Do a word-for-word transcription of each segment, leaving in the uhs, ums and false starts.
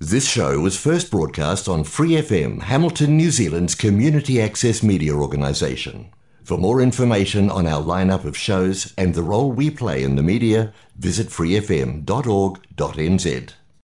This show was first broadcast on Free F M, Hamilton, New Zealand's community access media organisation. For more information on our lineup of shows and the role we play in the media, visit free f m dot org dot n z.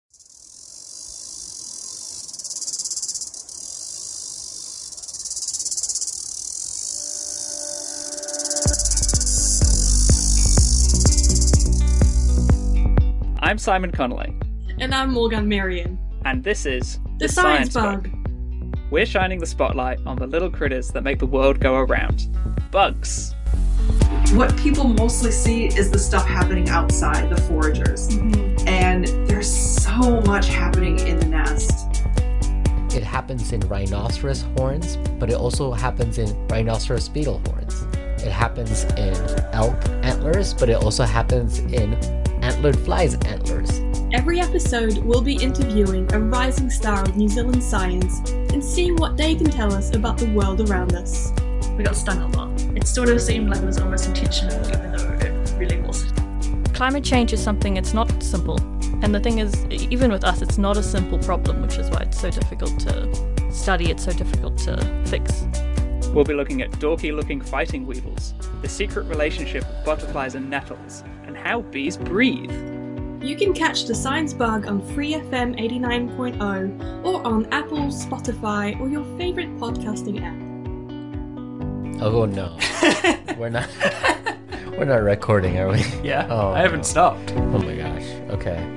I'm Simon Connolly. And I'm Morgan Marion. And this is The, the Science, Science Bug. Bug. We're shining the spotlight on the little critters that make the world go around. Bugs. What people mostly see is the stuff happening outside, the foragers. Mm-hmm. And there's so much happening in the nest. It happens in rhinoceros horns, but it also happens in rhinoceros beetle horns. It happens in elk antlers, but it also happens in antlered flies' antlers. Every episode, we'll be interviewing a rising star of New Zealand science and seeing what they can tell us about the world around us. We got stung a lot. It sort of seemed like it was almost intentional, even though it really wasn't. Climate change is something, it's not simple. And the thing is, even with us, it's not a simple problem, which is why it's so difficult to study, it's so difficult to fix. We'll be looking at dorky-looking fighting weevils, the secret relationship of butterflies and nettles, and how bees breathe. You can catch The Science Bug on Free F M eighty-nine point oh or on Apple, Spotify, or your favourite podcasting app. Oh no. We're not We're not recording, are we? Yeah, oh, I haven't no. stopped. Oh my gosh. Okay.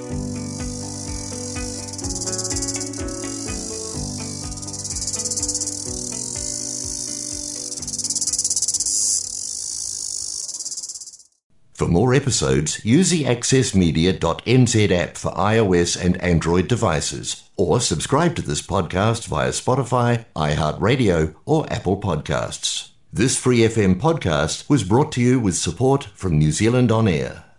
For more episodes, use the access media dot n z app for iOS and Android devices, or subscribe to this podcast via Spotify, iHeartRadio, or Apple Podcasts. This Free F M podcast was brought to you with support from New Zealand On Air.